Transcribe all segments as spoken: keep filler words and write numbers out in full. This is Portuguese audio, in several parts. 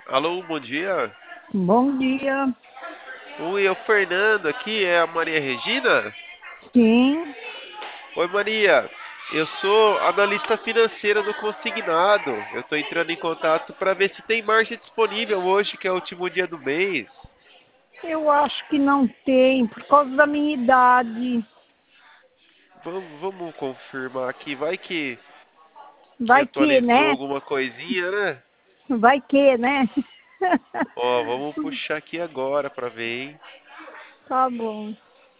Alô, bom dia. Bom dia. Oi, é o Fernando aqui, é a Maria Regina? Sim, Oi, Maria. Eu sou analista financeira do Consignado. Eu estou entrando em contato para ver se tem margem disponível hoje, que é o último dia do mês. eu acho que não tem, por causa da minha idade. Vamos, vamos confirmar aqui. Vai que, que Vai que, atualizou né? alguma coisinha, né? Vai que, né? Ó, vamos puxar aqui agora para ver, hein? Tá bom.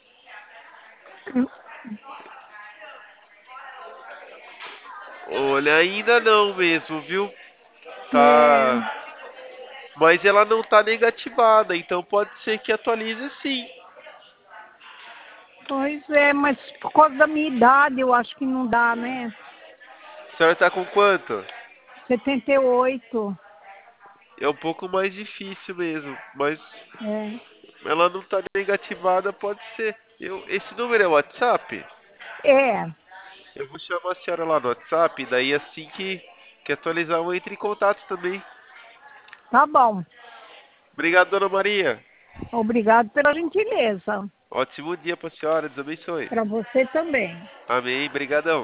Olha, ainda não mesmo, viu? É, Tá. Mas ela não tá negativada, então pode ser que atualize sim. pois é, mas por causa da minha idade eu acho que não dá, né? A senhora tá com quanto? Setenta e oito. É um pouco mais difícil mesmo, mas É. ela não tá negativada, pode ser. Eu, esse número é WhatsApp? É, Eu vou chamar a senhora lá no WhatsApp, daí assim que, que atualizar eu entro em contato também. tá bom. Obrigado, dona Maria. Obrigado pela gentileza. Ótimo dia pra senhora, Deus abençoe. Para você também. Amém, brigadão.